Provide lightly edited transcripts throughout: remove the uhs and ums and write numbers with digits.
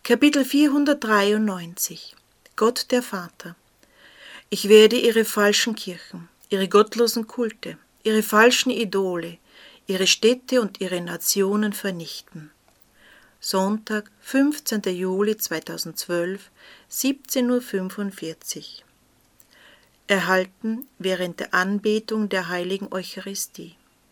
Kapitel 493 Gott der Vater. Ich werde ihre falschen Kirchen, ihre gottlosen Kulte, ihre falschen Idole, ihre Städte und ihre Nationen vernichten. Sonntag, 15. Juli 2012, 17:45 Uhr. Erhalten während der Anbetung der heiligen Eucharistie.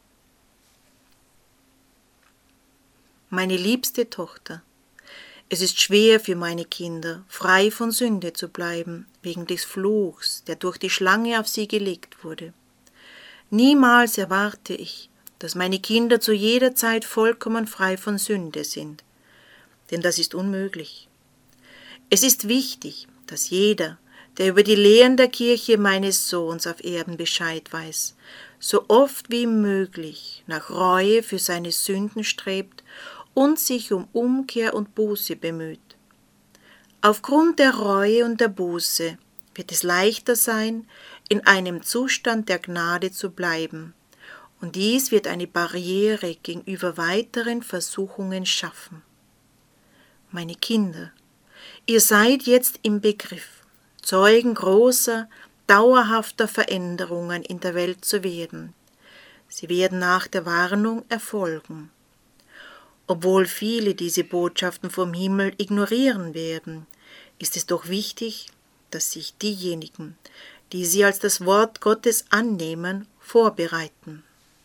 Meine liebste Tochter, es ist schwer für meine Kinder, frei von Sünde zu bleiben, wegen des Fluchs, der durch die Schlange auf sie gelegt wurde. Niemals erwarte ich, dass meine Kinder zu jeder Zeit vollkommen frei von Sünde sind, denn das ist unmöglich. Es ist wichtig, dass jeder, der über die Lehren der Kirche meines Sohns auf Erden Bescheid weiß, so oft wie möglich nach Reue für seine Sünden strebt und sich um Umkehr und Buße bemüht. Aufgrund der Reue und der Buße wird es leichter sein, in einem Zustand der Gnade zu bleiben, und dies wird eine Barriere gegenüber weiteren Versuchungen schaffen. Meine Kinder, ihr seid jetzt im Begriff, Zeugen großer, dauerhafter Veränderungen in der Welt zu werden. Sie werden nach der Warnung erfolgen. Obwohl viele diese Botschaften vom Himmel ignorieren werden, ist es doch wichtig, dass sich diejenigen, die sie als das Wort Gottes annehmen, vorbereiten.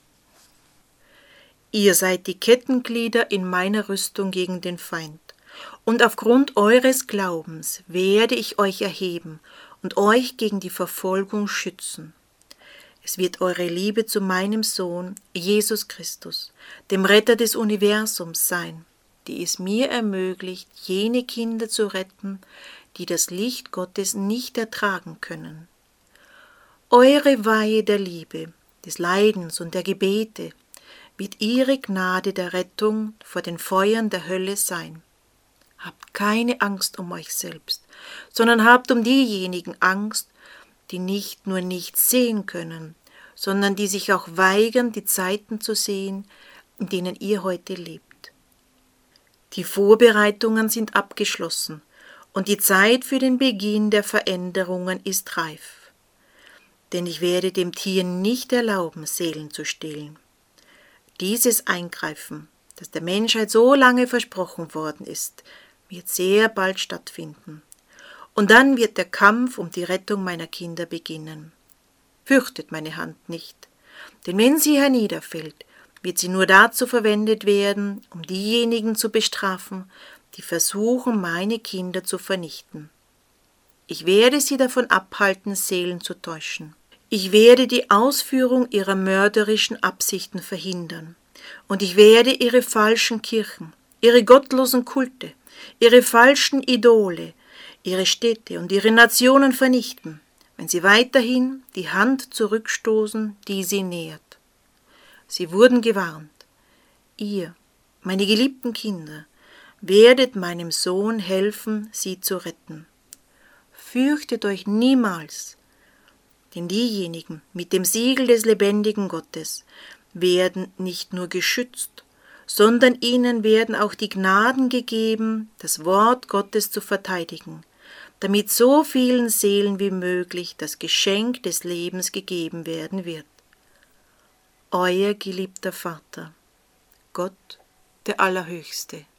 Ihr seid die Kettenglieder in meiner Rüstung gegen den Feind, und aufgrund eures Glaubens werde ich euch erheben und euch gegen die Verfolgung schützen. Es wird eure Liebe zu meinem Sohn, Jesus Christus, dem Retter des Universums sein, die es mir ermöglicht, jene Kinder zu retten, die das Licht Gottes nicht ertragen können. Eure Weihe der Liebe, des Leidens und der Gebete wird ihre Gnade der Rettung vor den Feuern der Hölle sein. Habt keine Angst um euch selbst, sondern habt um diejenigen Angst, die nicht nur nichts sehen können, sondern die sich auch weigern, die Zeiten zu sehen, in denen ihr heute lebt. Die Vorbereitungen sind abgeschlossen und die Zeit für den Beginn der Veränderungen ist reif. Denn ich werde dem Tier nicht erlauben, Seelen zu stehlen. Dieses Eingreifen, das der Menschheit so lange versprochen worden ist, wird sehr bald stattfinden. Und dann wird der Kampf um die Rettung meiner Kinder beginnen. Fürchtet meine Hand nicht, denn wenn sie herniederfällt, wird sie nur dazu verwendet werden, um diejenigen zu bestrafen, die versuchen, meine Kinder zu vernichten. Ich werde sie davon abhalten, Seelen zu täuschen. Ich werde die Ausführung ihrer mörderischen Absichten verhindern, und ich werde ihre falschen Kirchen, ihre gottlosen Kulte, ihre falschen Idole, ihre Städte und ihre Nationen vernichten, wenn sie weiterhin die Hand zurückstoßen, die sie nährt. Sie wurden gewarnt. Ihr, meine geliebten Kinder, werdet meinem Sohn helfen, sie zu retten. Fürchtet euch niemals, denn diejenigen mit dem Siegel des lebendigen Gottes werden nicht nur geschützt, sondern ihnen werden auch die Gnaden gegeben, das Wort Gottes zu verteidigen, damit so vielen Seelen wie möglich das Geschenk des Lebens gegeben werden wird. Euer geliebter Vater, Gott, der Allerhöchste.